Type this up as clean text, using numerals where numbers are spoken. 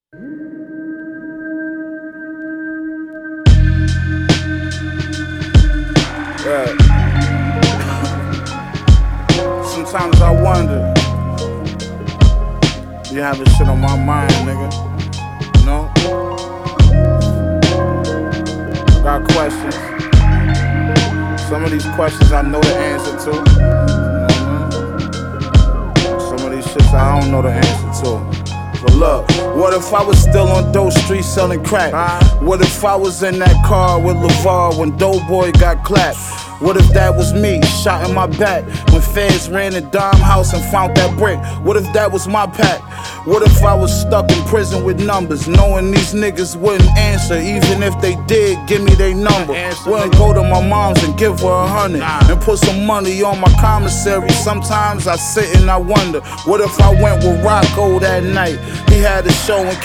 Yeah. Sometimes I wonder, you having shit on my mind, nigga. You know? I got questions. Some of these questions I know the answer to. Some of these shits I don't know the answer to. But look, what if I was still on Doe Street selling crack? What if I was in that car with LeVar when Doughboy got clapped? What if that was me, shot in my back when feds ran the Dime house and found that brick? What if that was my pack? What if I was stuck in prison with numbers, knowing these niggas wouldn't answer, even if they did give me their number? Wouldn't go to my mom's and give her 100 and put some money on my commissary. Sometimes I sit and I wonder, what if I went with Rocco that night? He had a show in